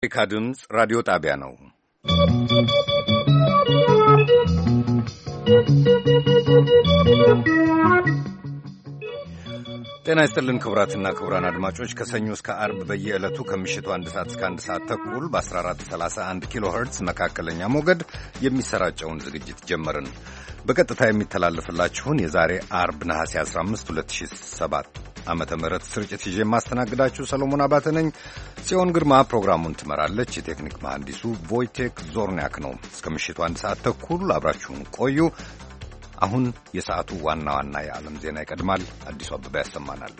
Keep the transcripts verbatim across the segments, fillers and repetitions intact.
የአሜሪካ ድምፅ ራዲዮ ጣቢያ ነው። ጤና ይስጥልን ክቡራትና ክቡራን አድማጮች ከሰኞ እስከ አርብ በየዕለቱ ከምሽቱ አንድ ሰዓት እስከ አንድ ሰዓት ተኩል በ14 ሰላሳ አንድ ኪሎ ሄርትዝ መካከለኛ ሞገድ የሚሰራጨውን ዝግጅት ጀመርን። በቀጥታ የሚተላለፍላችሁን የዛሬ አርብ ነሐሴ አስራ አምስት ሁለት ሺህ ሰባት ዓመተ ምህረት ስርጭት ይዤ የማስተናግዳችሁ ሰሎሞን አባተ ነኝ። ጽዮን ግርማ ፕሮግራሙን ትመራለች። የቴክኒክ መሐንዲሱ ቮይቴክ ዞርኒያክ ነው። እስከ ምሽቱ አንድ ሰዓት ተኩል አብራችሁን ቆዩ። አሁን የሰዓቱ ዋና ዋና የዓለም ዜና ይቀድማል። አዲሱ አበባ ያሰማናል።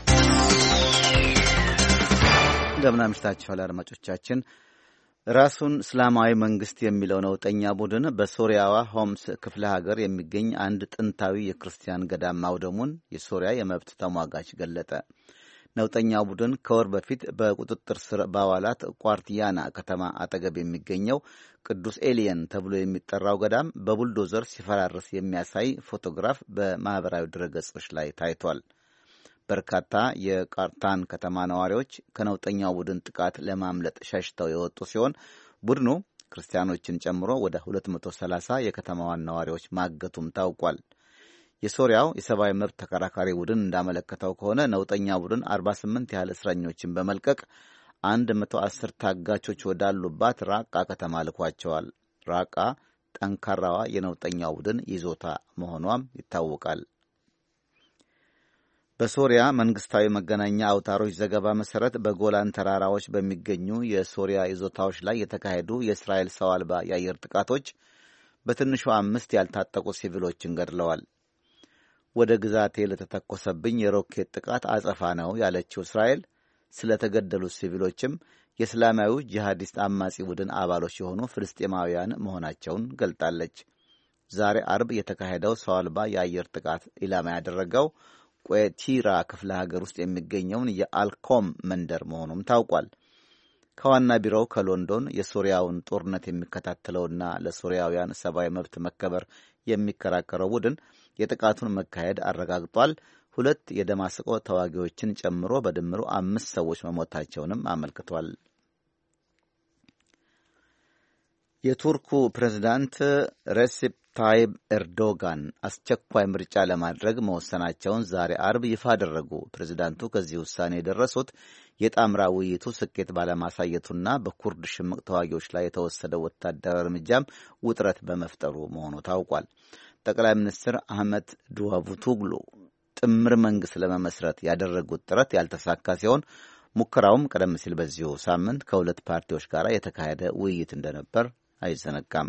እንደምን አምሽታችኋል አድማጮቻችን። ራሱን እስላማዊ መንግስት የሚለው ነውጠኛ ቡድን በሶሪያዋ ሆምስ ክፍለ ሀገር የሚገኝ አንድ ጥንታዊ የክርስቲያን ገዳም ማውደሙን የሶሪያ የመብት ተሟጋች ገለጠ። ነውጠኛው ቡድን ከወር በፊት በቁጥጥር ስር ባዋላት ቋርቲያና ከተማ አጠገብ የሚገኘው ቅዱስ ኤሊየን ተብሎ የሚጠራው ገዳም በቡልዶዘር ሲፈራርስ የሚያሳይ ፎቶግራፍ በማህበራዊ ድረገጾች ላይ ታይቷል። በርካታ የቃርታን ከተማ ነዋሪዎች ከነውጠኛው ቡድን ጥቃት ለማምለጥ ሸሽተው የወጡ ሲሆን ቡድኑ ክርስቲያኖችን ጨምሮ ወደ ሁለት መቶ ሰላሳ የከተማዋን ነዋሪዎች ማገቱም ታውቋል። የሶሪያው የሰብአዊ መብት ተከራካሪ ቡድን እንዳመለከተው ከሆነ ነውጠኛ ቡድን አርባ ስምንት ያህል እስረኞችን በመልቀቅ አንድ መቶ አስር ታጋቾች ወዳሉባት ራቃ ከተማ ልኳቸዋል። ራቃ ጠንካራዋ የነውጠኛው ቡድን ይዞታ መሆኗም ይታወቃል። በሶሪያ መንግስታዊ መገናኛ አውታሮች ዘገባ መሰረት በጎላን ተራራዎች በሚገኙ የሶሪያ ይዞታዎች ላይ የተካሄዱ የእስራኤል ሰው አልባ የአየር ጥቃቶች በትንሹ አምስት ያልታጠቁ ሲቪሎችን ገድለዋል። ወደ ግዛቴ ለተተኮሰብኝ የሮኬት ጥቃት አጸፋ ነው ያለችው እስራኤል ስለተገደሉት ሲቪሎችም የእስላማዊ ጂሃዲስት አማጺ ቡድን አባሎች የሆኑ ፍልስጤማውያን መሆናቸውን ገልጣለች። ዛሬ አርብ የተካሄደው ሰው አልባ የአየር ጥቃት ኢላማ ያደረገው ቁዌቲራ ክፍለ ሀገር ውስጥ የሚገኘውን የአልኮም መንደር መሆኑም ታውቋል። ከዋና ቢሮው ከሎንዶን የሶሪያውን ጦርነት የሚከታተለውና ለሶሪያውያን ሰብአዊ መብት መከበር የሚከራከረው ቡድን የጥቃቱን መካሄድ አረጋግጧል። ሁለት የደማስቆ ተዋጊዎችን ጨምሮ በድምሩ አምስት ሰዎች መሞታቸውንም አመልክቷል። የቱርኩ ፕሬዝዳንት ሬሲፕ ታይብ ኤርዶጋን አስቸኳይ ምርጫ ለማድረግ መወሰናቸውን ዛሬ አርብ ይፋ አደረጉ። ፕሬዝዳንቱ ከዚህ ውሳኔ የደረሱት የጣምራ ውይይቱ ስኬት ባለማሳየቱና በኩርድ ሽምቅ ተዋጊዎች ላይ የተወሰደው ወታደራዊ እርምጃም ውጥረት በመፍጠሩ መሆኑ ታውቋል። ጠቅላይ ሚኒስትር አህመድ ዳውቶግሉ ጥምር መንግስት ለመመስረት ያደረጉት ጥረት ያልተሳካ ሲሆን ሙከራውም ቀደም ሲል በዚሁ ሳምንት ከሁለት ፓርቲዎች ጋር የተካሄደ ውይይት እንደነበር አይዘነጋም።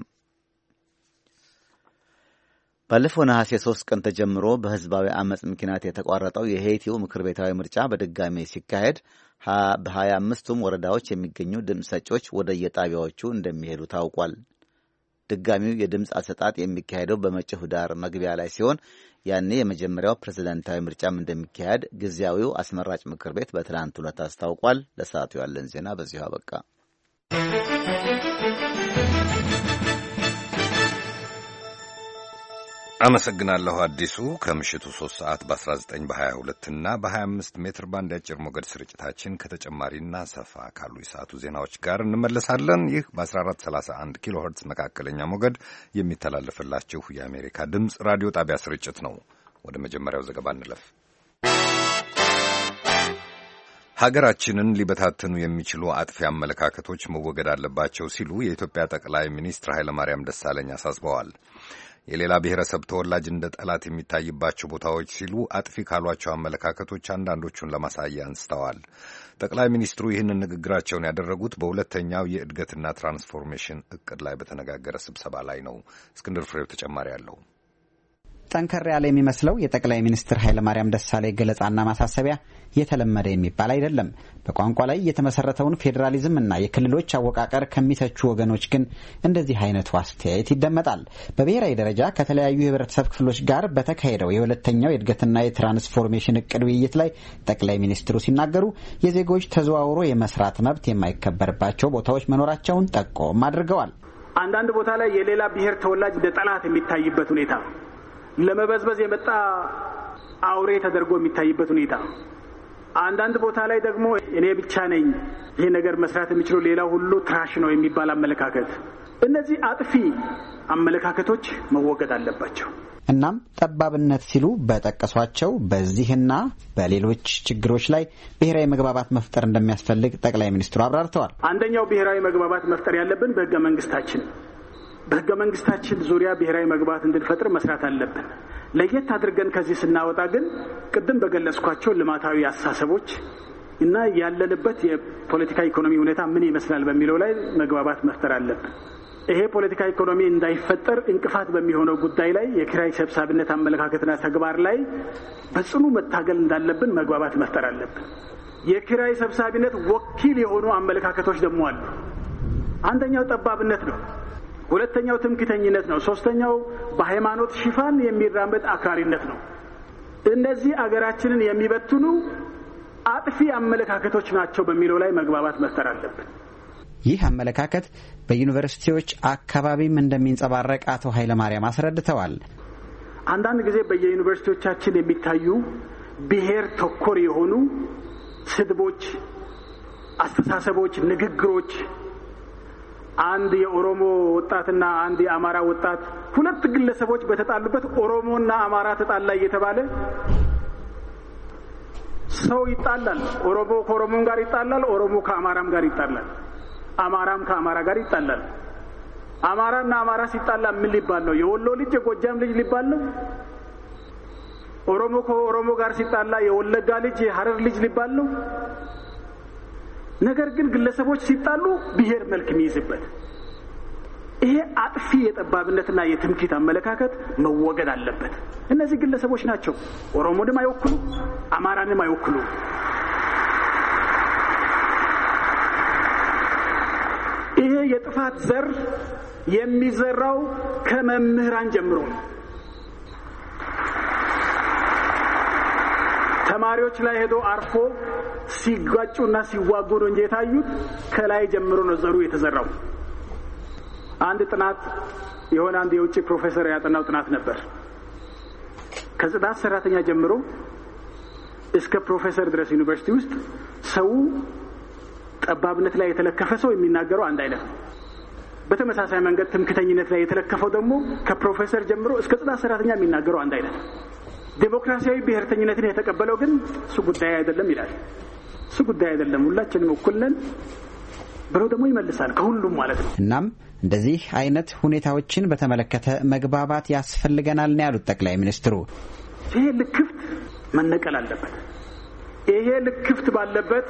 ባለፈው ነሐሴ ሶስት ቀን ተጀምሮ በህዝባዊ አመጽ ምክንያት የተቋረጠው የሄይቲው ምክር ቤታዊ ምርጫ በድጋሚ ሲካሄድ በሀያ አምስቱም ወረዳዎች የሚገኙ ድምፅ ሰጪዎች ወደ የጣቢያዎቹ እንደሚሄዱ ታውቋል። ድጋሚው የድምፅ አሰጣጥ የሚካሄደው በመጪው ኅዳር መግቢያ ላይ ሲሆን ያኔ የመጀመሪያው ፕሬዝዳንታዊ ምርጫም እንደሚካሄድ ጊዜያዊው አስመራጭ ምክር ቤት በትናንት ዕለት አስታውቋል። ለሰዓቱ ያለን ዜና በዚሁ አበቃ። አመሰግናለሁ አዲሱ። ከምሽቱ ሶስት ሰዓት በአስራ ዘጠኝ በሀያ ሁለት እና በሀያ አምስት ሜትር ባንድ ያጭር ሞገድ ስርጭታችን ከተጨማሪና ሰፋ ካሉ የሰዓቱ ዜናዎች ጋር እንመለሳለን። ይህ በ14 ሰላሳ አንድ ኪሎ ሄርትዝ መካከለኛ ሞገድ የሚተላለፍላችሁ የአሜሪካ ድምፅ ራዲዮ ጣቢያ ስርጭት ነው። ወደ መጀመሪያው ዘገባ እንለፍ። ሀገራችንን ሊበታተኑ የሚችሉ አጥፊ አመለካከቶች መወገድ አለባቸው ሲሉ የኢትዮጵያ ጠቅላይ ሚኒስትር ኃይለማርያም ደሳለኝ አሳስበዋል። የሌላ ብሔረሰብ ተወላጅ እንደ ጠላት የሚታይባቸው ቦታዎች ሲሉ አጥፊ ካሏቸው አመለካከቶች አንዳንዶቹን ለማሳያ አንስተዋል። ጠቅላይ ሚኒስትሩ ይህንን ንግግራቸውን ያደረጉት በሁለተኛው የእድገትና ትራንስፎርሜሽን እቅድ ላይ በተነጋገረ ስብሰባ ላይ ነው። እስክንድር ፍሬው ተጨማሪ አለው። ጠንከር ያለ የሚመስለው የጠቅላይ ሚኒስትር ኃይለማርያም ደሳለኝ ገለጻና ማሳሰቢያ የተለመደ የሚባል አይደለም። በቋንቋ ላይ የተመሰረተውን ፌዴራሊዝም እና የክልሎች አወቃቀር ከሚተቹ ወገኖች ግን እንደዚህ አይነቱ አስተያየት ይደመጣል። በብሔራዊ ደረጃ ከተለያዩ የህብረተሰብ ክፍሎች ጋር በተካሄደው የሁለተኛው የእድገትና የትራንስፎርሜሽን እቅድ ውይይት ላይ ጠቅላይ ሚኒስትሩ ሲናገሩ የዜጎች ተዘዋውሮ የመስራት መብት የማይከበርባቸው ቦታዎች መኖራቸውን ጠቆም አድርገዋል። አንዳንድ ቦታ ላይ የሌላ ብሔር ተወላጅ እንደ ጠላት የሚታይበት ሁኔታ፣ ለመበዝበዝ የመጣ አውሬ ተደርጎ የሚታይበት ሁኔታ፣ አንዳንድ ቦታ ላይ ደግሞ እኔ ብቻ ነኝ ይሄ ነገር መስራት የሚችለው ሌላው ሁሉ ትራሽ ነው የሚባል አመለካከት፣ እነዚህ አጥፊ አመለካከቶች መወገድ አለባቸው። እናም ጠባብነት ሲሉ በጠቀሷቸው በዚህና በሌሎች ችግሮች ላይ ብሔራዊ መግባባት መፍጠር እንደሚያስፈልግ ጠቅላይ ሚኒስትሩ አብራርተዋል። አንደኛው ብሔራዊ መግባባት መፍጠር ያለብን በህገ መንግስታችን በህገ መንግስታችን ዙሪያ ብሔራዊ መግባባት እንድንፈጥር መስራት አለብን። ለየት አድርገን ከዚህ ስናወጣ ግን ቅድም በገለጽኳቸው ልማታዊ አስተሳሰቦች እና ያለንበት የፖለቲካ ኢኮኖሚ ሁኔታ ምን ይመስላል በሚለው ላይ መግባባት መፍጠር አለብን። ይሄ ፖለቲካ ኢኮኖሚ እንዳይፈጠር እንቅፋት በሚሆነው ጉዳይ ላይ የኪራይ ሰብሳቢነት አመለካከትና ተግባር ላይ በጽኑ መታገል እንዳለብን መግባባት መፍጠር አለብን። የኪራይ ሰብሳቢነት ወኪል የሆኑ አመለካከቶች ደግሞ አሉ። አንደኛው ጠባብነት ነው። ሁለተኛው ትምክህተኝነት ነው። ሶስተኛው በሃይማኖት ሽፋን የሚራመድ አክራሪነት ነው። እነዚህ አገራችንን የሚበትኑ አጥፊ አመለካከቶች ናቸው በሚለው ላይ መግባባት መፍጠር አለብን። ይህ አመለካከት በዩኒቨርሲቲዎች አካባቢም እንደሚንጸባረቅ አቶ ኃይለማርያም አስረድተዋል። አንዳንድ ጊዜ በየዩኒቨርሲቲዎቻችን የሚታዩ ብሔር ተኮር የሆኑ ስድቦች፣ አስተሳሰቦች፣ ንግግሮች አንድ የኦሮሞ ወጣትና አንድ የአማራ ወጣት ሁለት ግለሰቦች በተጣሉበት ኦሮሞና አማራ ተጣላ እየተባለ ሰው ይጣላል። ኦሮሞ ከኦሮሞም ጋር ይጣላል፣ ኦሮሞ ከአማራም ጋር ይጣላል፣ አማራም ከአማራ ጋር ይጣላል። አማራና አማራ ሲጣላ ምን ሊባል ነው? የወሎ ልጅ የጎጃም ልጅ ሊባል ነው? ኦሮሞ ከኦሮሞ ጋር ሲጣላ የወለጋ ልጅ የሐረር ልጅ ሊባል ነው? ነገር ግን ግለሰቦች ሲጣሉ ብሔር መልክ የሚይዝበት ይሄ አጥፊ የጠባብነትና የትምክህት አመለካከት መወገድ አለበት። እነዚህ ግለሰቦች ናቸው ኦሮሞንም አይወክሉ፣ አማራንም አይወክሉ። ይሄ የጥፋት ዘር የሚዘራው ከመምህራን ጀምሮ ነው። ተማሪዎች ላይ ሄዶ አርፎ ሲጋጩና ሲዋጉ ነው እንጂ የታዩት ከላይ ጀምሮ ነው ዘሩ የተዘራው። አንድ ጥናት የሆነ አንድ የውጭ ፕሮፌሰር ያጠናው ጥናት ነበር። ከጽዳት ሰራተኛ ጀምሮ እስከ ፕሮፌሰር ድረስ ዩኒቨርሲቲ ውስጥ ሰው ጠባብነት ላይ የተለከፈ ሰው የሚናገረው አንድ አይነት ነው። በተመሳሳይ መንገድ ትምክህተኝነት ላይ የተለከፈው ደግሞ ከፕሮፌሰር ጀምሮ እስከ ጽዳት ሰራተኛ የሚናገረው አንድ አይነት ነው። ዴሞክራሲያዊ ብሔርተኝነትን የተቀበለው ግን እሱ ጉዳይ አይደለም ይላል። እሱ ጉዳይ አይደለም፣ ሁላችንም እኩል ነን ብሎ ደግሞ ይመልሳል፣ ከሁሉም ማለት ነው። እናም እንደዚህ አይነት ሁኔታዎችን በተመለከተ መግባባት ያስፈልገናል ነው ያሉት ጠቅላይ ሚኒስትሩ። ይሄ ልክፍት መነቀል አለበት። ይሄ ልክፍት ባለበት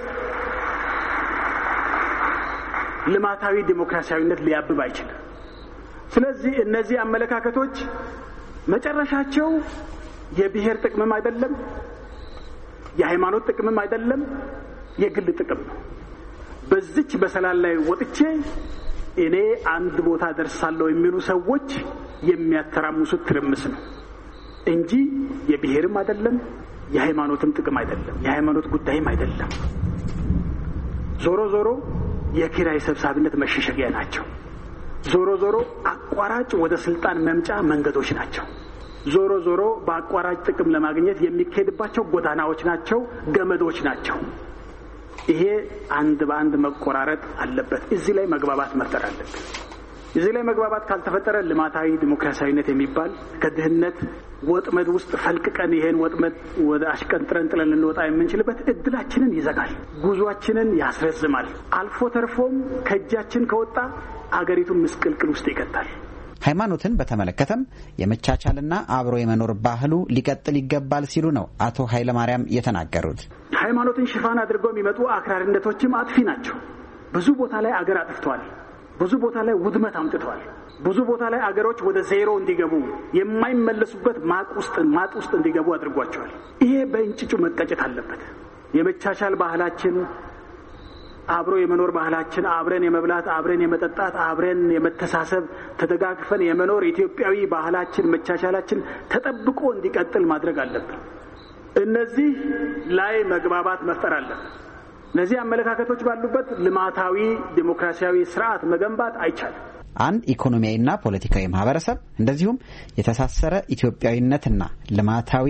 ልማታዊ ዲሞክራሲያዊነት ሊያብብ አይችልም። ስለዚህ እነዚህ አመለካከቶች መጨረሻቸው የብሔር ጥቅምም አይደለም፣ የሃይማኖት ጥቅምም አይደለም፣ የግል ጥቅም ነው። በዚች በሰላም ላይ ወጥቼ እኔ አንድ ቦታ ደርሳለሁ የሚሉ ሰዎች የሚያተራምሱት ትርምስ ነው እንጂ የብሔርም አይደለም፣ የሃይማኖትም ጥቅም አይደለም፣ የሃይማኖት ጉዳይም አይደለም። ዞሮ ዞሮ የኪራይ ሰብሳቢነት መሸሸጊያ ናቸው። ዞሮ ዞሮ አቋራጭ ወደ ስልጣን መምጫ መንገዶች ናቸው። ዞሮ ዞሮ በአቋራጭ ጥቅም ለማግኘት የሚካሄድባቸው ጎዳናዎች ናቸው፣ ገመዶች ናቸው። ይሄ አንድ በአንድ መቆራረጥ አለበት። እዚህ ላይ መግባባት መፍጠር አለበት። እዚህ ላይ መግባባት ካልተፈጠረ ልማታዊ ዲሞክራሲያዊነት የሚባል ከድህነት ወጥመድ ውስጥ ፈልቅቀን ይሄን ወጥመድ ወደ አሽቀንጥረን ጥለን ልንወጣ የምንችልበት እድላችንን ይዘጋል፣ ጉዟችንን ያስረዝማል። አልፎ ተርፎም ከእጃችን ከወጣ አገሪቱን ምስቅልቅል ውስጥ ይከታል። ሃይማኖትን በተመለከተም የመቻቻልና አብሮ የመኖር ባህሉ ሊቀጥል ይገባል ሲሉ ነው አቶ ኃይለማርያም የተናገሩት። ሃይማኖትን ሽፋን አድርገው የሚመጡ አክራሪነቶችም አጥፊ ናቸው። ብዙ ቦታ ላይ አገር አጥፍተዋል። ብዙ ቦታ ላይ ውድመት አምጥተዋል። ብዙ ቦታ ላይ አገሮች ወደ ዜሮ እንዲገቡ የማይመለሱበት ማቅ ውስጥ ማጥ ውስጥ እንዲገቡ አድርጓቸዋል። ይሄ በእንጭጩ መቀጨት አለበት። የመቻቻል ባህላችን፣ አብሮ የመኖር ባህላችን፣ አብረን የመብላት፣ አብረን የመጠጣት፣ አብረን የመተሳሰብ፣ ተደጋግፈን የመኖር ኢትዮጵያዊ ባህላችን፣ መቻቻላችን ተጠብቆ እንዲቀጥል ማድረግ አለብን። እነዚህ ላይ መግባባት መፍጠር አለብን። እነዚህ አመለካከቶች ባሉበት ልማታዊ ዲሞክራሲያዊ ስርዓት መገንባት አይቻልም። አንድ ኢኮኖሚያዊና ፖለቲካዊ ማህበረሰብ እንደዚሁም የተሳሰረ ኢትዮጵያዊነትና ልማታዊ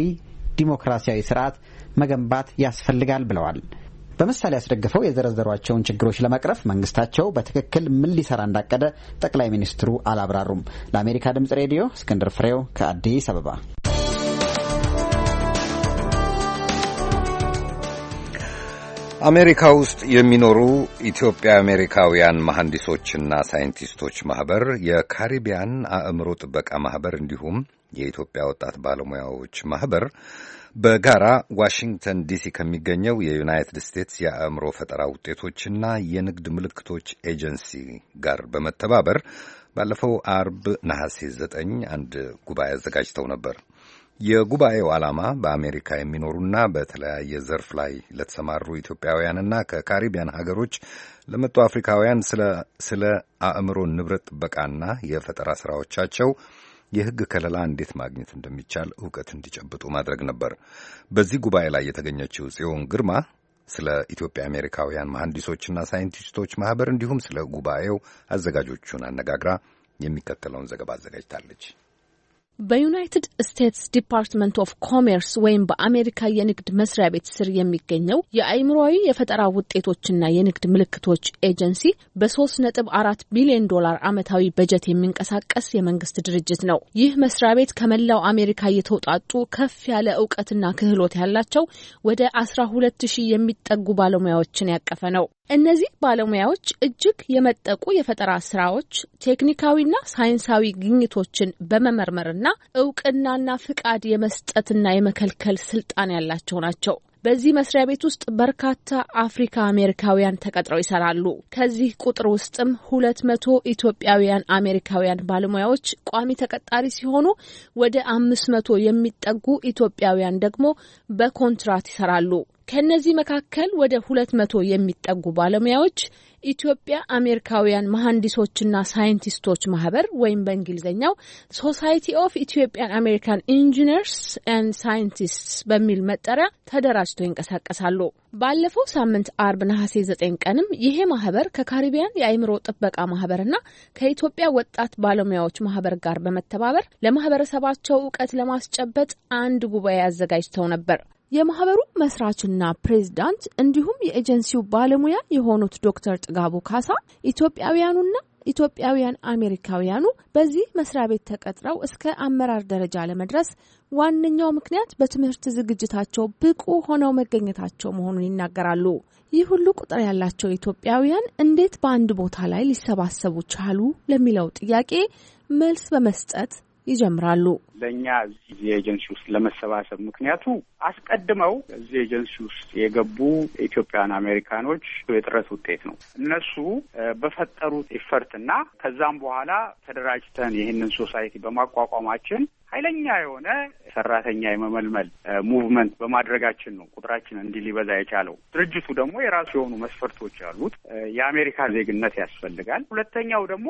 ዲሞክራሲያዊ ስርዓት መገንባት ያስፈልጋል ብለዋል። በምሳሌ ያስደግፈው የዘረዘሯቸውን ችግሮች ለመቅረፍ መንግስታቸው በትክክል ምን ሊሰራ እንዳቀደ ጠቅላይ ሚኒስትሩ አላብራሩም። ለአሜሪካ ድምጽ ሬዲዮ እስክንድር ፍሬው ከአዲስ አበባ። አሜሪካ ውስጥ የሚኖሩ ኢትዮጵያ አሜሪካውያን መሐንዲሶችና ሳይንቲስቶች ማህበር፣ የካሪቢያን አእምሮ ጥበቃ ማህበር እንዲሁም የኢትዮጵያ ወጣት ባለሙያዎች ማህበር በጋራ ዋሽንግተን ዲሲ ከሚገኘው የዩናይትድ ስቴትስ የአእምሮ ፈጠራ ውጤቶችና የንግድ ምልክቶች ኤጀንሲ ጋር በመተባበር ባለፈው አርብ ነሐሴ ዘጠኝ አንድ ጉባኤ አዘጋጅተው ነበር። የጉባኤው ዓላማ በአሜሪካ የሚኖሩና በተለያየ ዘርፍ ላይ ለተሰማሩ ኢትዮጵያውያንና ከካሪቢያን ሀገሮች ለመጡ አፍሪካውያን ስለ ስለ አእምሮ ንብረት ጥበቃና የፈጠራ ስራዎቻቸው የሕግ ከለላ እንዴት ማግኘት እንደሚቻል ዕውቀት እንዲጨብጡ ማድረግ ነበር። በዚህ ጉባኤ ላይ የተገኘችው ጽዮን ግርማ ስለ ኢትዮጵያ አሜሪካውያን መሐንዲሶችና ሳይንቲስቶች ማህበር እንዲሁም ስለ ጉባኤው አዘጋጆቹን አነጋግራ የሚከተለውን ዘገባ አዘጋጅታለች። በዩናይትድ ስቴትስ ዲፓርትመንት ኦፍ ኮሜርስ ወይም በአሜሪካ የንግድ መስሪያ ቤት ስር የሚገኘው የአእምሮአዊ የፈጠራ ውጤቶችና የንግድ ምልክቶች ኤጀንሲ በሶስት ነጥብ አራት ቢሊዮን ዶላር ዓመታዊ በጀት የሚንቀሳቀስ የመንግስት ድርጅት ነው። ይህ መስሪያ ቤት ከመላው አሜሪካ የተውጣጡ ከፍ ያለ ዕውቀትና ክህሎት ያላቸው ወደ አስራ ሁለት ሺህ የሚጠጉ ባለሙያዎችን ያቀፈ ነው። እነዚህ ባለሙያዎች እጅግ የመጠቁ የፈጠራ ስራዎች፣ ቴክኒካዊና ሳይንሳዊ ግኝቶችን በመመርመርና እውቅናና ፍቃድ የመስጠትና የመከልከል ስልጣን ያላቸው ናቸው። በዚህ መስሪያ ቤት ውስጥ በርካታ አፍሪካ አሜሪካውያን ተቀጥረው ይሰራሉ። ከዚህ ቁጥር ውስጥም ሁለት መቶ ኢትዮጵያውያን አሜሪካውያን ባለሙያዎች ቋሚ ተቀጣሪ ሲሆኑ ወደ አምስት መቶ የሚጠጉ ኢትዮጵያውያን ደግሞ በኮንትራት ይሰራሉ። ከነዚህ መካከል ወደ ሁለት መቶ የሚጠጉ ባለሙያዎች ኢትዮጵያ አሜሪካውያን መሐንዲሶችና ሳይንቲስቶች ማህበር ወይም በእንግሊዝኛው ሶሳይቲ ኦፍ ኢትዮጵያን አሜሪካን ኢንጂነርስ ኤንድ ሳይንቲስትስ በሚል መጠሪያ ተደራጅተው ይንቀሳቀሳሉ። ባለፈው ሳምንት አርብ ነሐሴ ዘጠኝ ቀንም ይሄ ማህበር ከካሪቢያን የአእምሮ ጥበቃ ማህበርና ከኢትዮጵያ ወጣት ባለሙያዎች ማህበር ጋር በመተባበር ለማህበረሰባቸው ዕውቀት ለማስጨበጥ አንድ ጉባኤ አዘጋጅተው ነበር። የማህበሩ መስራችና ፕሬዝዳንት እንዲሁም የኤጀንሲው ባለሙያ የሆኑት ዶክተር ጥጋቡ ካሳ ኢትዮጵያውያኑና ኢትዮጵያውያን አሜሪካውያኑ በዚህ መስሪያ ቤት ተቀጥረው እስከ አመራር ደረጃ ለመድረስ ዋነኛው ምክንያት በትምህርት ዝግጅታቸው ብቁ ሆነው መገኘታቸው መሆኑን ይናገራሉ። ይህ ሁሉ ቁጥር ያላቸው ኢትዮጵያውያን እንዴት በአንድ ቦታ ላይ ሊሰባሰቡ ቻሉ ለሚለው ጥያቄ መልስ በመስጠት ይጀምራሉ። ለኛ እዚህ ኤጀንሲ ውስጥ ለመሰባሰብ ምክንያቱ አስቀድመው እዚህ ኤጀንሲ ውስጥ የገቡ ኢትዮጵያውያን አሜሪካኖች የጥረት ውጤት ነው። እነሱ በፈጠሩት ኢፈርትና ከዛም በኋላ ተደራጅተን ይህንን ሶሳይቲ በማቋቋማችን ኃይለኛ የሆነ ሰራተኛ የመመልመል ሙቭመንት በማድረጋችን ነው ቁጥራችን እንዲህ ሊበዛ የቻለው። ድርጅቱ ደግሞ የራሱ የሆኑ መስፈርቶች አሉት። የአሜሪካ ዜግነት ያስፈልጋል። ሁለተኛው ደግሞ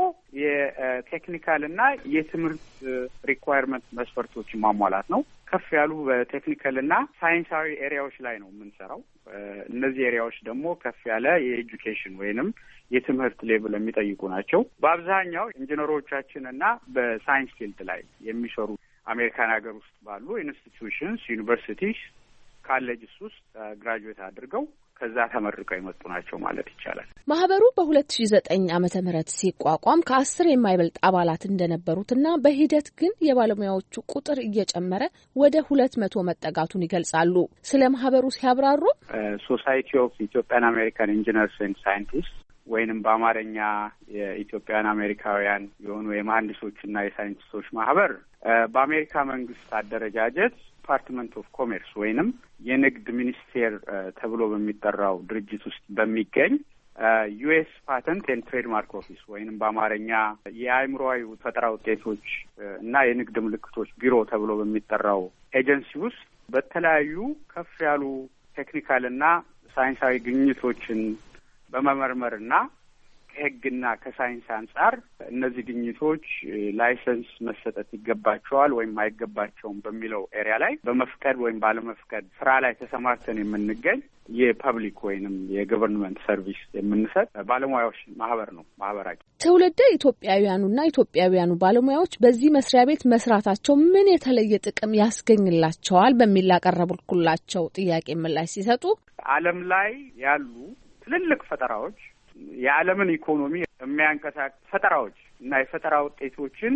የቴክኒካልና የትምህርት ሪኳየርመንት መስፈርቶችን ማሟላት ነው። ከፍ ያሉ በቴክኒካልና ሳይንሳዊ ኤሪያዎች ላይ ነው የምንሰራው። እነዚህ ኤሪያዎች ደግሞ ከፍ ያለ የኤጁኬሽን ወይንም የትምህርት ሌቭል የሚጠይቁ ናቸው። በአብዛኛው ኢንጂነሮቻችንና በሳይንስ ፊልድ ላይ የሚሰሩ አሜሪካን ሀገር ውስጥ ባሉ ኢንስቲትዩሽንስ፣ ዩኒቨርሲቲስ፣ ካሌጅስ ውስጥ ግራጁዌት አድርገው ከዛ ተመርቀው የመጡ ናቸው ማለት ይቻላል። ማህበሩ በሁለት ሺህ ዘጠኝ ዓመተ ምህረት ሲቋቋም ከአስር የማይበልጥ አባላት እንደነበሩትና በሂደት ግን የባለሙያዎቹ ቁጥር እየጨመረ ወደ ሁለት መቶ መጠጋቱን ይገልጻሉ። ስለ ማህበሩ ሲያብራሩ ሶሳይቲ ኦፍ ኢትዮጵያን አሜሪካን ኢንጂነርስ ኤንድ ሳይንቲስት ወይንም በአማርኛ የኢትዮጵያን አሜሪካውያን የሆኑ የመሐንዲሶችና የሳይንቲስቶች ማህበር በአሜሪካ መንግስት አደረጃጀት ዲፓርትመንት ኦፍ ኮሜርስ ወይንም የንግድ ሚኒስቴር ተብሎ በሚጠራው ድርጅት ውስጥ በሚገኝ ዩኤስ ፓተንት ኤንድ ትሬድማርክ ኦፊስ ወይንም በአማርኛ የአእምሮአዊ ፈጠራ ውጤቶች እና የንግድ ምልክቶች ቢሮ ተብሎ በሚጠራው ኤጀንሲ ውስጥ በተለያዩ ከፍ ያሉ ቴክኒካልና ሳይንሳዊ ግኝቶችን በመመርመርና ከሕግና ከሳይንስ አንጻር እነዚህ ግኝቶች ላይሰንስ መሰጠት ይገባቸዋል ወይም አይገባቸውም በሚለው ኤሪያ ላይ በመፍቀድ ወይም ባለመፍቀድ ስራ ላይ ተሰማርተን የምንገኝ የፐብሊክ ወይንም የገቨርንመንት ሰርቪስ የምንሰጥ ባለሙያዎች ማህበር ነው ማህበራችን። ትውልደ ኢትዮጵያውያኑና ኢትዮጵያውያኑ ባለሙያዎች በዚህ መስሪያ ቤት መስራታቸው ምን የተለየ ጥቅም ያስገኝላቸዋል በሚል ያቀረብኩላቸው ጥያቄ ምላሽ ሲሰጡ ዓለም ላይ ያሉ ትልልቅ ፈጠራዎች የዓለምን ኢኮኖሚ የሚያንቀሳቅሱ ፈጠራዎች እና የፈጠራ ውጤቶችን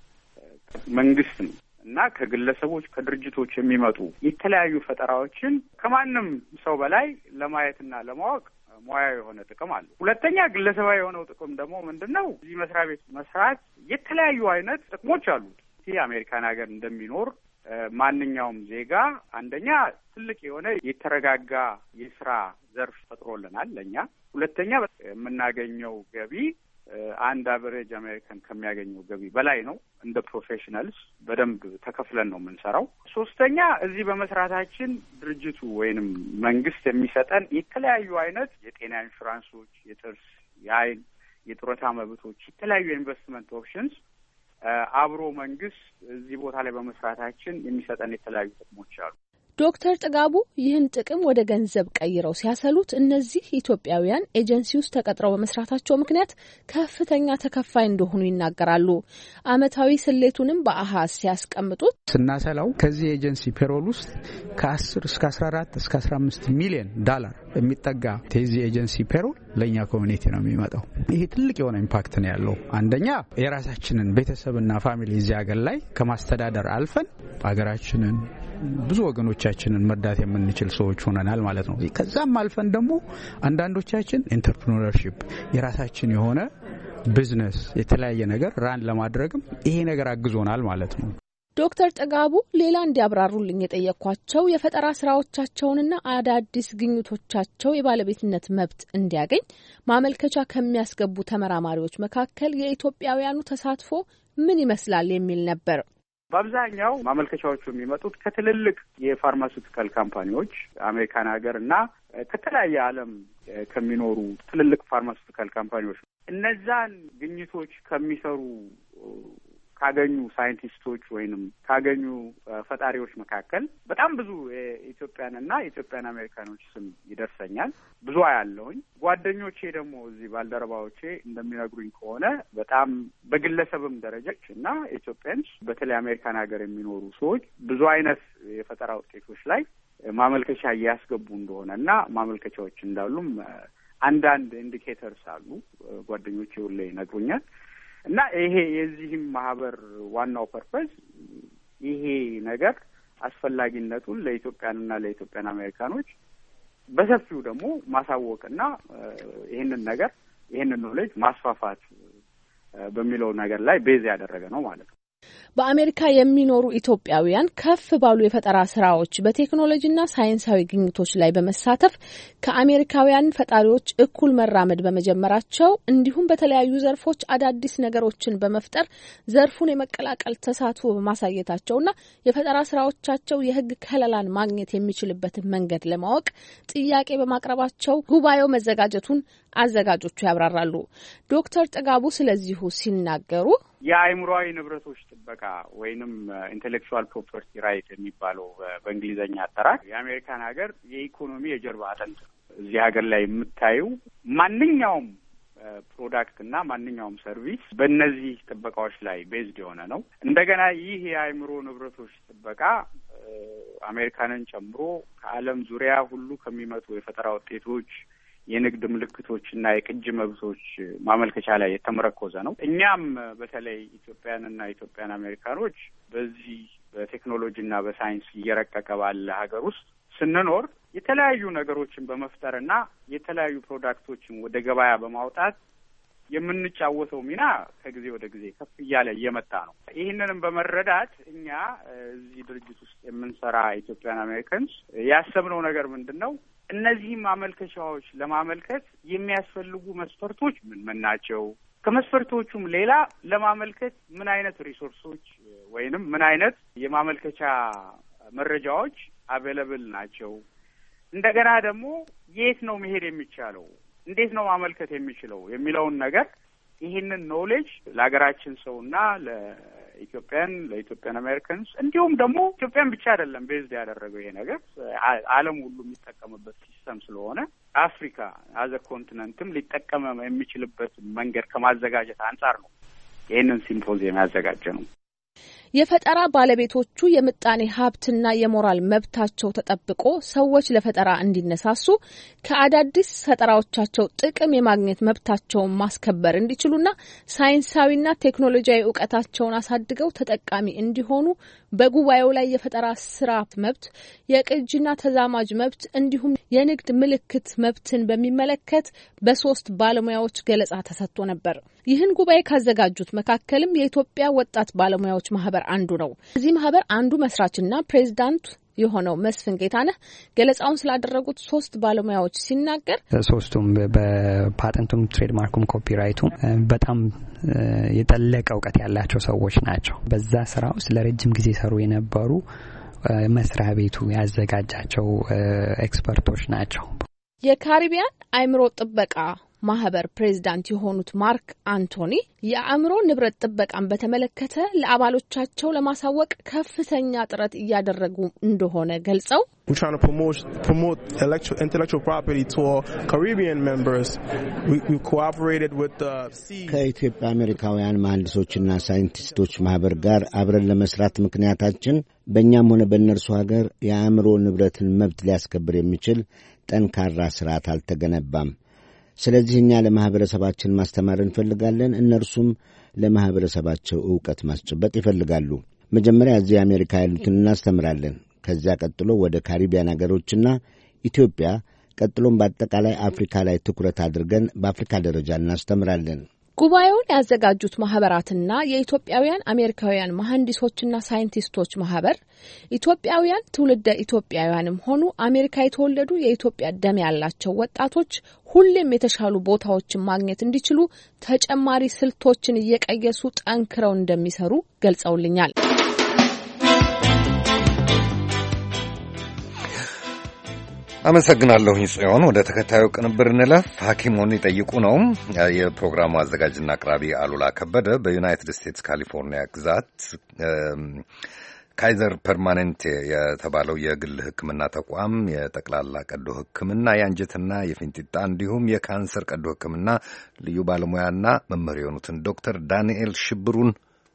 መንግስት እና ከግለሰቦች ከድርጅቶች የሚመጡ የተለያዩ ፈጠራዎችን ከማንም ሰው በላይ ለማየትና ለማወቅ ሙያዊ የሆነ ጥቅም አለ። ሁለተኛ ግለሰባዊ የሆነው ጥቅም ደግሞ ምንድነው? እዚህ መስሪያ ቤት መስራት የተለያዩ አይነት ጥቅሞች አሉት። ይህ አሜሪካን ሀገር እንደሚኖር ማንኛውም ዜጋ አንደኛ ትልቅ የሆነ የተረጋጋ የስራ ዘርፍ ፈጥሮልናል ለኛ። ሁለተኛ የምናገኘው ገቢ አንድ አቨሬጅ አሜሪካን ከሚያገኘው ገቢ በላይ ነው። እንደ ፕሮፌሽናልስ በደንብ ተከፍለን ነው የምንሰራው። ሶስተኛ እዚህ በመስራታችን ድርጅቱ ወይንም መንግስት የሚሰጠን የተለያዩ አይነት የጤና ኢንሹራንሶች፣ የጥርስ፣ የአይን፣ የጡረታ መብቶች፣ የተለያዩ ኢንቨስትመንት ኦፕሽንስ አብሮ መንግስት እዚህ ቦታ ላይ በመስራታችን የሚሰጠን የተለያዩ ጥቅሞች አሉ። ዶክተር ጥጋቡ ይህን ጥቅም ወደ ገንዘብ ቀይረው ሲያሰሉት እነዚህ ኢትዮጵያውያን ኤጀንሲ ውስጥ ተቀጥረው በመስራታቸው ምክንያት ከፍተኛ ተከፋይ እንደሆኑ ይናገራሉ። አመታዊ ስሌቱንም በአሃዝ ሲያስቀምጡት ስናሰላው ከዚህ ኤጀንሲ ፔሮል ውስጥ ከአስር እስከ አስራ አራት እስከ አስራ አምስት ሚሊዮን ዶላር የሚጠጋ የዚህ ኤጀንሲ ፔሮል ለኛ ኮሚኒቲ ነው የሚመጣው። ይሄ ትልቅ የሆነ ኢምፓክት ነው ያለው። አንደኛ የራሳችንን ቤተሰብና ፋሚሊ እዚህ ሀገር ላይ ከማስተዳደር አልፈን ሀገራችንን ብዙ ወገኖቻችንን መርዳት የምንችል ሰዎች ሆነናል ማለት ነው። ከዛም አልፈን ደግሞ አንዳንዶቻችን ኢንተርፕረነርሺፕ የራሳችን የሆነ ቢዝነስ የተለያየ ነገር ራን ለማድረግም ይሄ ነገር አግዞናል ማለት ነው። ዶክተር ጥጋቡ ሌላ እንዲያብራሩልኝ የጠየኳቸው የፈጠራ ስራዎቻቸውንና አዳዲስ ግኝቶቻቸው የባለቤትነት መብት እንዲያገኝ ማመልከቻ ከሚያስገቡ ተመራማሪዎች መካከል የኢትዮጵያውያኑ ተሳትፎ ምን ይመስላል የሚል ነበር። በአብዛኛው ማመልከቻዎቹ የሚመጡት ከትልልቅ የፋርማሲውቲካል ካምፓኒዎች አሜሪካን ሀገር እና ከተለያየ ዓለም ከሚኖሩ ትልልቅ ፋርማሲውቲካል ካምፓኒዎች እነዛን ግኝቶች ከሚሰሩ ካገኙ ሳይንቲስቶች ወይንም ካገኙ ፈጣሪዎች መካከል በጣም ብዙ የኢትዮጵያንና የኢትዮጵያን አሜሪካኖች ስም ይደርሰኛል። ብዙ ያለውኝ ጓደኞቼ ደግሞ እዚህ ባልደረባዎቼ እንደሚነግሩኝ ከሆነ በጣም በግለሰብም ደረጃች እና ኢትዮጵያንስ በተለይ አሜሪካን ሀገር የሚኖሩ ሰዎች ብዙ አይነት የፈጠራ ውጤቶች ላይ ማመልከቻ እያስገቡ እንደሆነ እና ማመልከቻዎች እንዳሉም አንዳንድ ኢንዲኬተርስ አሉ ጓደኞቼ ሁሌ ይነግሩኛል። እና ይሄ የዚህም ማህበር ዋናው ፐርፐዝ ይሄ ነገር አስፈላጊነቱን ለኢትዮጵያንና ለኢትዮጵያን አሜሪካኖች በሰፊው ደግሞ ማሳወቅና ይሄንን ነገር ይሄንን ኖሌጅ ማስፋፋት በሚለው ነገር ላይ ቤዝ ያደረገ ነው ማለት ነው። በአሜሪካ የሚኖሩ ኢትዮጵያውያን ከፍ ባሉ የፈጠራ ስራዎች በቴክኖሎጂና ሳይንሳዊ ግኝቶች ላይ በመሳተፍ ከአሜሪካውያን ፈጣሪዎች እኩል መራመድ በመጀመራቸው እንዲሁም በተለያዩ ዘርፎች አዳዲስ ነገሮችን በመፍጠር ዘርፉን የመቀላቀል ተሳትፎ በማሳየታቸውና የፈጠራ ስራዎቻቸው የሕግ ከለላን ማግኘት የሚችልበትን መንገድ ለማወቅ ጥያቄ በማቅረባቸው ጉባኤው መዘጋጀቱን አዘጋጆቹ ያብራራሉ። ዶክተር ጥጋቡ ስለዚሁ ሲናገሩ የአእምሮአዊ ንብረቶች ጥበቃ ወይንም ኢንቴሌክቹዋል ፕሮፐርቲ ራይት የሚባለው በእንግሊዘኛ አጠራር የአሜሪካን ሀገር የኢኮኖሚ የጀርባ አጥንት ነው። እዚህ ሀገር ላይ የምታዩ ማንኛውም ፕሮዳክት እና ማንኛውም ሰርቪስ በእነዚህ ጥበቃዎች ላይ ቤዝድ የሆነ ነው። እንደገና ይህ የአእምሮ ንብረቶች ጥበቃ አሜሪካንን ጨምሮ ከዓለም ዙሪያ ሁሉ ከሚመጡ የፈጠራ ውጤቶች የንግድ ምልክቶች እና የቅጅ መብቶች ማመልከቻ ላይ የተመረኮዘ ነው። እኛም በተለይ ኢትዮጵያንና ኢትዮጵያን አሜሪካኖች በዚህ በቴክኖሎጂና በሳይንስ እየረቀቀ ባለ ሀገር ውስጥ ስንኖር የተለያዩ ነገሮችን በመፍጠርና የተለያዩ ፕሮዳክቶችን ወደ ገበያ በማውጣት የምንጫወተው ሚና ከጊዜ ወደ ጊዜ ከፍ እያለ እየመጣ ነው። ይህንንም በመረዳት እኛ እዚህ ድርጅት ውስጥ የምንሰራ ኢትዮጵያን አሜሪካንስ ያሰብነው ነገር ምንድን ነው? እነዚህ ማመልከቻዎች ለማመልከት የሚያስፈልጉ መስፈርቶች ምን ምን ናቸው? ከመስፈርቶቹም ሌላ ለማመልከት ምን አይነት ሪሶርሶች ወይንም ምን አይነት የማመልከቻ መረጃዎች አቬለብል ናቸው? እንደገና ደግሞ የት ነው መሄድ የሚቻለው? እንዴት ነው ማመልከት የሚችለው የሚለውን ነገር ይህንን ኖሌጅ ለሀገራችን ሰውና ለኢትዮጵያን ለኢትዮጵያን አሜሪካንስ እንዲሁም ደግሞ ኢትዮጵያን ብቻ አይደለም ቤዝድ ያደረገው ይሄ ነገር ዓለም ሁሉ የሚጠቀምበት ሲስተም ስለሆነ አፍሪካ አዘ ኮንቲኔንትም ሊጠቀም የሚችልበት መንገድ ከማዘጋጀት አንጻር ነው ይህንን ሲምፖዚየም ያዘጋጀ ነው። የፈጠራ ባለቤቶቹ የምጣኔ ሀብትና የሞራል መብታቸው ተጠብቆ ሰዎች ለፈጠራ እንዲነሳሱ ከአዳዲስ ፈጠራዎቻቸው ጥቅም የማግኘት መብታቸውን ማስከበር እንዲችሉና ሳይንሳዊና ቴክኖሎጂያዊ ዕውቀታቸውን አሳድገው ተጠቃሚ እንዲሆኑ በጉባኤው ላይ የፈጠራ ስራ መብት፣ የቅጂና ተዛማጅ መብት እንዲሁም የንግድ ምልክት መብትን በሚመለከት በሶስት ባለሙያዎች ገለጻ ተሰጥቶ ነበር። ይህን ጉባኤ ካዘጋጁት መካከልም የኢትዮጵያ ወጣት ባለሙያዎች ማህበር አንዱ ነው። እዚህ ማህበር አንዱ መስራችና ፕሬዝዳንት የሆነው መስፍን ጌታነህ ገለጻውን ስላደረጉት ሶስት ባለሙያዎች ሲናገር ሶስቱም በፓተንቱም ትሬድማርኩም ኮፒራይቱም በጣም የጠለቀ ዕውቀት ያላቸው ሰዎች ናቸው። በዛ ስራ ውስጥ ለረጅም ጊዜ ሰሩ የነበሩ መስሪያ ቤቱ ያዘጋጃቸው ኤክስፐርቶች ናቸው። የካሪቢያን አእምሮ ጥበቃ ማህበር ፕሬዝዳንት የሆኑት ማርክ አንቶኒ የአእምሮ ንብረት ጥበቃን በተመለከተ ለአባሎቻቸው ለማሳወቅ ከፍተኛ ጥረት እያደረጉ እንደሆነ ገልጸው We're trying to promote promote intellectual property to our Caribbean members. We, we cooperated with the C ከኢትዮጵያ አሜሪካውያን መሐንዲሶችና ሳይንቲስቶች ማህበር ጋር አብረን ለመስራት ምክንያታችን በእኛም ሆነ በእነርሱ ሀገር የአእምሮ ንብረትን መብት ሊያስከብር የሚችል ጠንካራ ስርዓት አልተገነባም። ስለዚህ እኛ ለማህበረሰባችን ማስተማር እንፈልጋለን፣ እነርሱም ለማህበረሰባቸው ዕውቀት ማስጨበጥ ይፈልጋሉ። መጀመሪያ እዚህ አሜሪካ ያሉትን እናስተምራለን። ከዚያ ቀጥሎ ወደ ካሪቢያን አገሮችና ኢትዮጵያ፣ ቀጥሎም በአጠቃላይ አፍሪካ ላይ ትኩረት አድርገን በአፍሪካ ደረጃ እናስተምራለን። ጉባኤውን ያዘጋጁት ማህበራትና የኢትዮጵያውያን አሜሪካውያን መሐንዲሶችና ሳይንቲስቶች ማህበር ኢትዮጵያውያን ትውልደ ኢትዮጵያውያንም ሆኑ አሜሪካ የተወለዱ የኢትዮጵያ ደም ያላቸው ወጣቶች ሁሌም የተሻሉ ቦታዎችን ማግኘት እንዲችሉ ተጨማሪ ስልቶችን እየቀየሱ ጠንክረው እንደሚሰሩ ገልጸውልኛል። አመሰግናለሁኝ ጽዮን። ወደ ተከታዩ ቅንብር እንለፍ። ሐኪሙን ይጠይቁ ነው። የፕሮግራሙ አዘጋጅና አቅራቢ አሉላ ከበደ በዩናይትድ ስቴትስ ካሊፎርኒያ ግዛት ካይዘር ፐርማኔንት የተባለው የግል ሕክምና ተቋም የጠቅላላ ቀዶ ሕክምና የአንጀትና የፊንጢጣ እንዲሁም የካንሰር ቀዶ ሕክምና ልዩ ባለሙያና መምህር የሆኑትን ዶክተር ዳንኤል ሽብሩን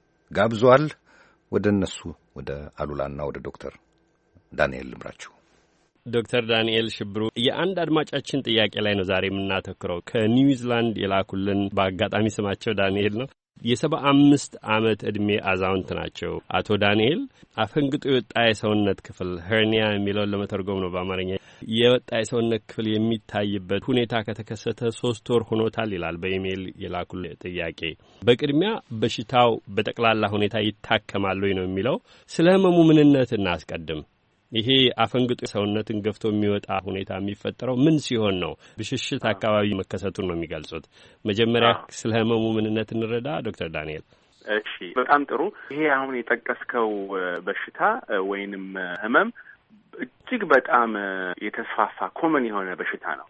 ጋብዟል። ወደ እነሱ ወደ አሉላና ወደ ዶክተር ዳንኤል ልምራችሁ። ዶክተር ዳንኤል ሽብሩ የአንድ አድማጫችን ጥያቄ ላይ ነው ዛሬ የምናተኩረው። ከኒውዚላንድ የላኩልን በአጋጣሚ ስማቸው ዳንኤል ነው። የሰባ አምስት ዓመት ዕድሜ አዛውንት ናቸው። አቶ ዳንኤል አፈንግጦ የወጣ የሰውነት ክፍል ሄርኒያ የሚለውን ለመተርጎም ነው በአማርኛ የወጣ የሰውነት ክፍል የሚታይበት ሁኔታ ከተከሰተ ሶስት ወር ሆኖታል ይላል በኢሜይል የላኩል ጥያቄ። በቅድሚያ በሽታው በጠቅላላ ሁኔታ ይታከማል ወይ ነው የሚለው። ስለ ህመሙ ምንነት እናስቀድም። ይሄ አፈንግጦ ሰውነትን ገፍቶ የሚወጣ ሁኔታ የሚፈጠረው ምን ሲሆን ነው? ብሽሽት አካባቢ መከሰቱን ነው የሚገልጹት። መጀመሪያ ስለ ህመሙ ምንነት እንረዳ ዶክተር ዳንኤል። እሺ፣ በጣም ጥሩ። ይሄ አሁን የጠቀስከው በሽታ ወይንም ህመም እጅግ በጣም የተስፋፋ ኮመን የሆነ በሽታ ነው።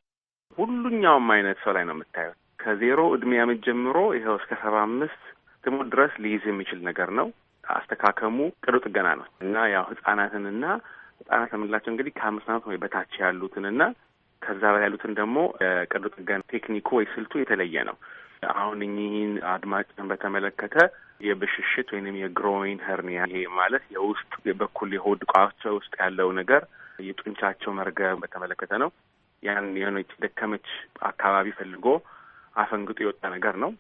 ሁሉኛውም አይነት ሰው ላይ ነው የምታየው። ከዜሮ እድሜ ዓመት ጀምሮ ይኸው እስከ ሰባ አምስት ትሞት ድረስ ሊይዝ የሚችል ነገር ነው። አስተካከሙ ቀዶ ጥገና ነው እና ያው ህጻናትንና ህጻናት የምንላቸው እንግዲህ ከአምስት ዓመት ወይ በታች ያሉትንና ከዛ በላይ ያሉትን ደግሞ ቀዶ ጥገና ቴክኒኩ ወይ ስልቱ የተለየ ነው። አሁን እኚህን አድማጭን በተመለከተ የብሽሽት ወይንም የግሮይን ሄርኒያ ይሄ ማለት የውስጥ በኩል የሆድ ዕቃቸው ውስጥ ያለው ነገር የጡንቻቸው መርገብ በተመለከተ ነው። ያን የሆነች ደከመች አካባቢ ፈልጎ አፈንግጦ የወጣ ነገር ነው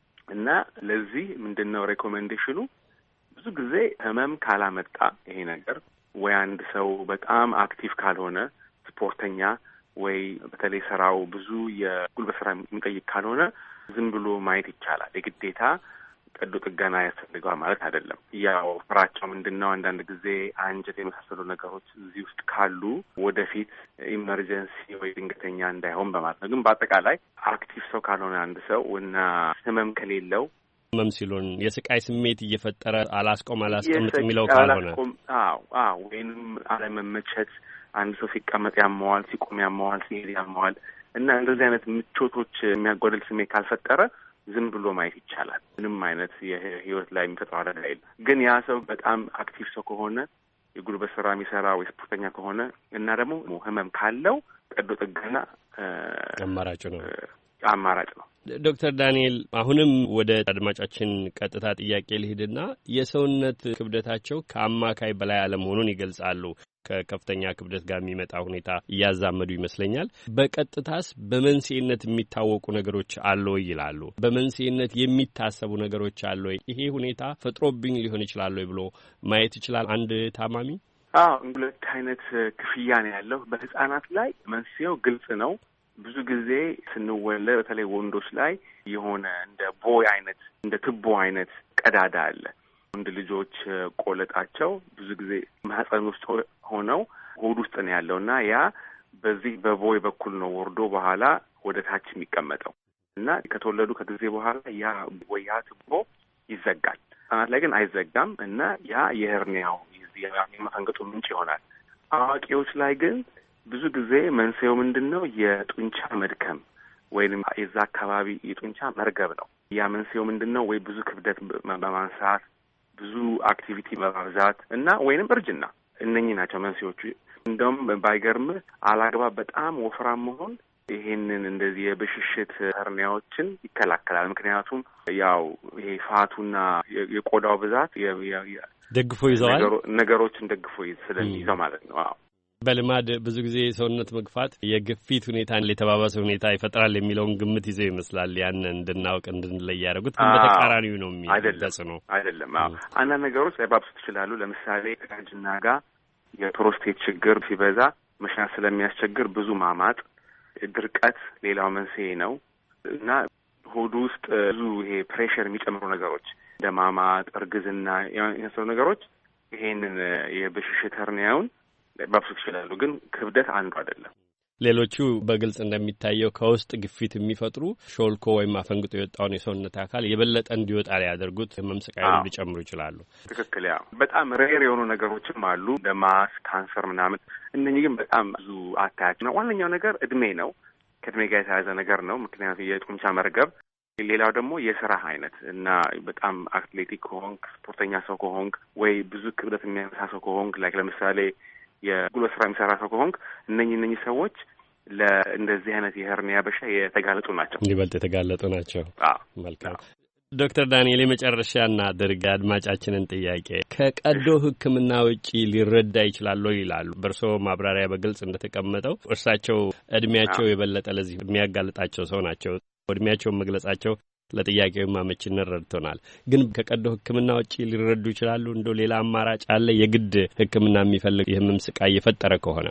እና ለዚህ ምንድነው ሬኮሜንዴሽኑ? ብዙ ጊዜ ህመም ካላመጣ ይሄ ነገር ወይ አንድ ሰው በጣም አክቲቭ ካልሆነ ስፖርተኛ ወይ በተለይ ስራው ብዙ የጉልበት ስራ የሚጠይቅ ካልሆነ ዝም ብሎ ማየት ይቻላል። የግዴታ ቀዶ ጥገና ያስፈልገዋል ማለት አይደለም። ያው ፍራቻው ምንድነው? አንዳንድ ጊዜ አንጀት የመሳሰሉ ነገሮች እዚህ ውስጥ ካሉ ወደፊት ኢመርጀንሲ ወይ ድንገተኛ እንዳይሆን በማለት ነው። ግን በአጠቃላይ አክቲቭ ሰው ካልሆነ አንድ ሰው እና ህመም ከሌለው ህመም ሲሉን የስቃይ ስሜት እየፈጠረ አላስቆም አላስቀምጥ የሚለው ካልሆነ አዎ አዎ ወይንም አለመመቸት፣ አንድ ሰው ሲቀመጥ ያመዋል፣ ሲቆም ያመዋል፣ ሲሄድ ያመዋል እና እንደዚህ አይነት ምቾቶች የሚያጎድል ስሜት ካልፈጠረ ዝም ብሎ ማየት ይቻላል። ምንም አይነት የህይወት ላይ የሚፈጥረው አደጋ የለም። ግን ያ ሰው በጣም አክቲቭ ሰው ከሆነ የጉልበት ስራ የሚሰራ ወይ ስፖርተኛ ከሆነ እና ደግሞ ህመም ካለው ቀዶ ጥገና አማራጭ ነው አማራጭ ነው። ዶክተር ዳንኤል አሁንም ወደ አድማጫችን ቀጥታ ጥያቄ ልሂድና የሰውነት ክብደታቸው ከአማካይ በላይ አለመሆኑን ይገልጻሉ። ከከፍተኛ ክብደት ጋር የሚመጣ ሁኔታ እያዛመዱ ይመስለኛል። በቀጥታስ በመንስኤነት የሚታወቁ ነገሮች አለ ወይ ይላሉ። በመንስኤነት የሚታሰቡ ነገሮች አለ ወይ? ይሄ ሁኔታ ፈጥሮብኝ ሊሆን ይችላል ወይ ብሎ ማየት ይችላል አንድ ታማሚ? አዎ፣ ሁለት አይነት ክፍያ ነው ያለው። በህጻናት ላይ መንስኤው ግልጽ ነው። ብዙ ጊዜ ስንወለድ በተለይ ወንዶች ላይ የሆነ እንደ ቦይ አይነት እንደ ትቦ አይነት ቀዳዳ አለ። ወንድ ልጆች ቆለጣቸው ብዙ ጊዜ ማህፀን ውስጥ ሆነው ሆድ ውስጥ ነው ያለው እና ያ በዚህ በቦይ በኩል ነው ወርዶ በኋላ ወደ ታች የሚቀመጠው እና ከተወለዱ ከጊዜ በኋላ ያ ወይ ያ ትቦ ይዘጋል። ህጻናት ላይ ግን አይዘጋም እና ያ የሄርኒያው የመፈንገጡ ምንጭ ይሆናል። አዋቂዎች ላይ ግን ብዙ ጊዜ መንስኤው ምንድን ነው? የጡንቻ መድከም ወይም የዛ አካባቢ የጡንቻ መርገብ ነው። ያ መንስኤው ምንድን ነው? ወይ ብዙ ክብደት በማንሳት ብዙ አክቲቪቲ በማብዛት እና ወይንም እርጅና። እነኚህ ናቸው መንስኤዎቹ። እንደውም ባይገርምህ አላግባብ በጣም ወፍራም መሆን ይሄንን እንደዚህ የብሽሽት ሄርኒያዎችን ይከላከላል። ምክንያቱም ያው ይሄ ፋቱና የቆዳው ብዛት ደግፎ ይዘዋል ነገሮችን ደግፎ ስለሚይዘው ማለት ነው። አዎ በልማድ ብዙ ጊዜ ሰውነት መግፋት የግፊት ሁኔታን የተባባሰ ሁኔታ ይፈጥራል የሚለውን ግምት ይዘው ይመስላል ያን እንድናውቅ እንድንለይ ያደረጉት። ግን በተቃራኒው ነው የሚደጽ ነው አይደለም። አዎ አንዳንድ ነገሮች ሊያባብሱ ይችላሉ። ለምሳሌ ከእርጅና ጋር የፕሮስቴት ችግር ሲበዛ መሽናት ስለሚያስቸግር ብዙ ማማጥ፣ ድርቀት ሌላው መንስኤ ነው እና ሆዱ ውስጥ ብዙ ይሄ ፕሬሸር የሚጨምሩ ነገሮች እንደ ማማጥ፣ እርግዝና የመሰሉ ነገሮች ይሄንን የብሽሽት ሄርኒያውን ሊያባብሱ ይችላሉ። ግን ክብደት አንዱ አይደለም። ሌሎቹ በግልጽ እንደሚታየው ከውስጥ ግፊት የሚፈጥሩ ሾልኮ ወይም አፈንግጦ የወጣውን የሰውነት አካል የበለጠ እንዲወጣ ሊያደርጉት ህመም ስቃዩን ሊጨምሩ ይችላሉ። ትክክል። ያው በጣም ሬር የሆኑ ነገሮችም አሉ እንደ ማስ ካንሰር ምናምን። እነኚህ ግን በጣም ብዙ አታያቸው ነው። ዋነኛው ነገር እድሜ ነው። ከእድሜ ጋር የተያያዘ ነገር ነው። ምክንያቱም የጡንቻ መርገብ። ሌላው ደግሞ የስራ አይነት እና በጣም አትሌቲክ ከሆንክ ስፖርተኛ ሰው ከሆንክ ወይ ብዙ ክብደት የሚያነሳ ሰው ከሆንክ ላይክ ለምሳሌ የጉልበት ስራ የሚሰራ ሰው ከሆንክ እነኚህ እነኚህ ሰዎች ለእንደዚህ አይነት የሄርኒያ በሽታ የተጋለጡ ናቸው፣ ይበልጥ የተጋለጡ ናቸው። አዎ መልካም። ዶክተር ዳንኤል የመጨረሻ እናድርግ አድማጫችንን ጥያቄ ከቀዶ ሕክምና ውጪ ሊረዳ ይችላል ይላሉ። በእርስዎ ማብራሪያ በግልጽ እንደተቀመጠው እርሳቸው እድሜያቸው የበለጠ ለዚህ የሚያጋልጣቸው ሰው ናቸው። እድሜያቸውን መግለጻቸው ለጥያቄው ማመችነት ረድቶናል። ግን ከቀዶ ሕክምና ውጪ ሊረዱ ይችላሉ? እንደው ሌላ አማራጭ አለ? የግድ ሕክምና የሚፈልግ የህመም ስቃይ የፈጠረ ከሆነ?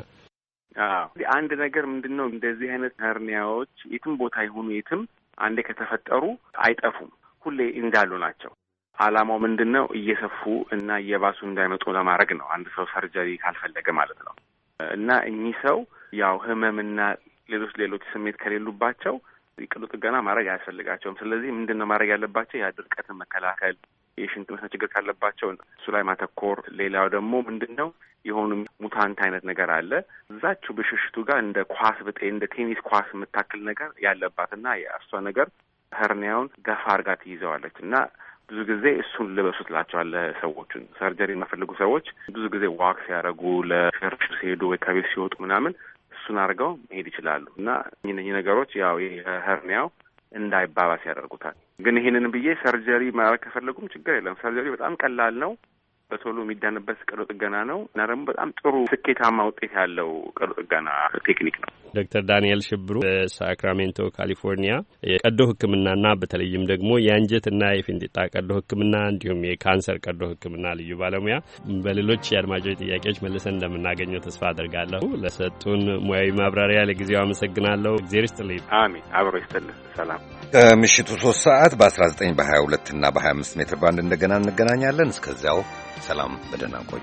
አዎ አንድ ነገር ምንድነው እንደዚህ አይነት ሄርኒያዎች የትም ቦታ ይሁኑ የትም አንዴ ከተፈጠሩ አይጠፉም፣ ሁሌ እንዳሉ ናቸው። አላማው ምንድነው? እየሰፉ እና እየባሱ እንዳይመጡ ለማድረግ ነው። አንድ ሰው ሰርጀሪ ካልፈለገ ማለት ነው። እና እኚህ ሰው ያው ህመምና ሌሎች ሌሎች ስሜት ከሌሉባቸው ቀዶ ጥገና ማድረግ አያስፈልጋቸውም። ስለዚህ ምንድን ነው ማድረግ ያለባቸው? ያ ድርቀትን መከላከል፣ የሽንት መስመር ችግር ካለባቸው እሱ ላይ ማተኮር። ሌላው ደግሞ ምንድን ነው የሆኑ ሙታንት አይነት ነገር አለ እዛችሁ ብሽሽቱ ጋር እንደ ኳስ ብጤ እንደ ቴኒስ ኳስ የምታክል ነገር ያለባትና የእርሷ ነገር ሄርኒያውን ገፋ አድርጋ ትይዘዋለች እና ብዙ ጊዜ እሱን ልበሱ ትላቸዋለህ ሰዎቹን። ሰርጀሪ የሚፈልጉ ሰዎች ብዙ ጊዜ ዋክ ሲያደርጉ ለሽርሽር ሲሄዱ ወይ ከቤት ሲወጡ ምናምን እሱን አድርገው መሄድ ይችላሉ እና እነኚህ ነገሮች ያው የሄርኒያው እንዳይባባስ ያደርጉታል። ግን ይሄንን ብዬ ሰርጀሪ ማድረግ ከፈለጉም ችግር የለም። ሰርጀሪ በጣም ቀላል ነው። በቶሎ የሚዳንበት ቀዶ ጥገና ነው እና ደግሞ በጣም ጥሩ ስኬታማ ውጤት ያለው ቀዶ ጥገና ቴክኒክ ነው። ዶክተር ዳንኤል ሽብሩ በሳክራሜንቶ ካሊፎርኒያ የቀዶ ሕክምናና በተለይም ደግሞ የአንጀትና የፊንጢጣ ቀዶ ሕክምና እንዲሁም የካንሰር ቀዶ ሕክምና ልዩ ባለሙያ፣ በሌሎች የአድማጮች ጥያቄዎች መልሰን እንደምናገኘው ተስፋ አድርጋለሁ። ለሰጡን ሙያዊ ማብራሪያ ለጊዜው አመሰግናለሁ። እግዚአብሔር ይስጥልኝ። አሜን። አብሮ ይስጥልህ። ሰላም። ከምሽቱ ሶስት ሰዓት በአስራ ዘጠኝ በሀያ ሁለት እና በሀያ አምስት ሜትር ባንድ እንደገና እንገናኛለን። እስከዚያው ሰላም፣ በደህና ቆዩ።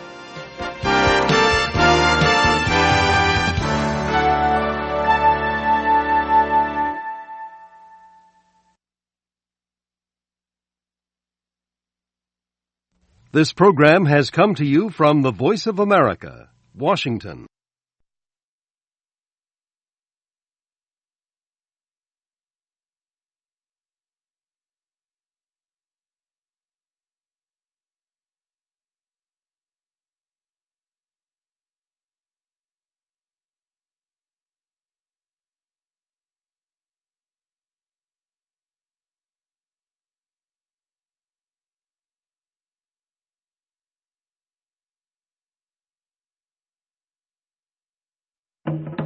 This program has come to you from the Voice of America, Washington. you.